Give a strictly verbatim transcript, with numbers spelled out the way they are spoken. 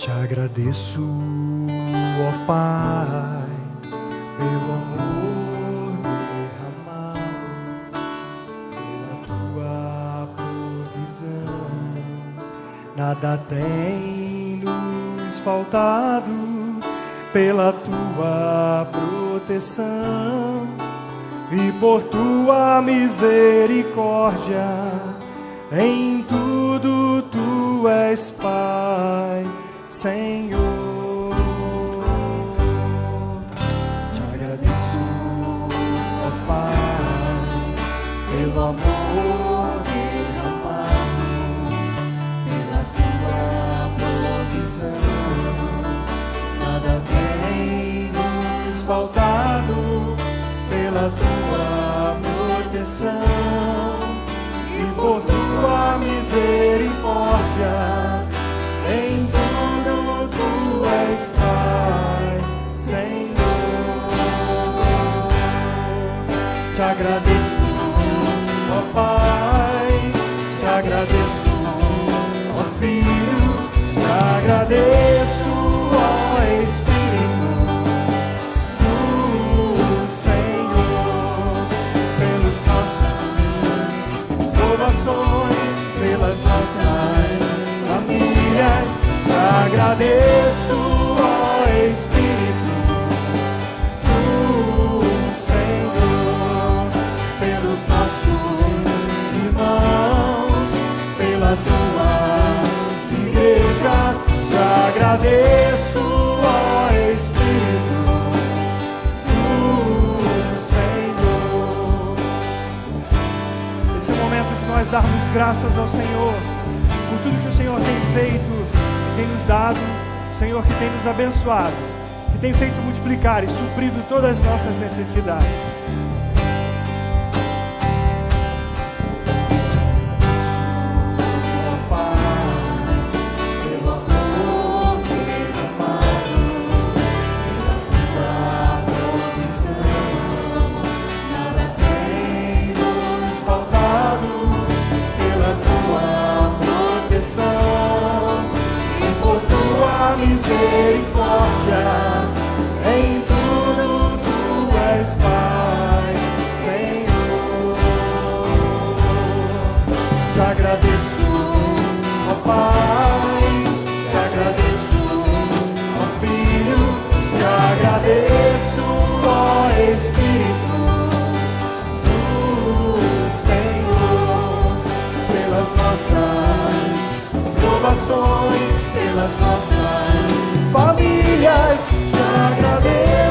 Te agradeço, ó Pai, pelo amor derramado, pela tua provisão. Nada tem nos faltado, pela tua proteção e por tua misericórdia. Em tudo tu és Pai, Senhor. Te agradeço, ó Pai, pelo amor derramado, pela tua provisão. Nada tem nos faltado, pela tua proteção e por tua misericórdia. Em tudo tu és Pai, Senhor. Te agradeço, ó Pai, te agradeço, ó Filho, te agradeço, ó Espírito do Senhor, pelos nossos provações, pelas nossas famílias. Te agradeço, ó Espírito do Senhor, pelos nossos irmãos, pela tua igreja. Te agradeço, ó Espírito do Senhor. Esse é o momento de nós darmos graças ao Senhor por tudo que o Senhor tem feito, tem nos dado, Senhor, que tem nos abençoado, que tem feito multiplicar e suprido todas as nossas necessidades. Misericórdia, em tudo tu és Pai, Senhor. Te agradeço, ó Pai, te agradeço, ó Filho, te agradeço, ó Espírito do Senhor, pelas nossas provações, pelas nossas famílias. Te agradeço.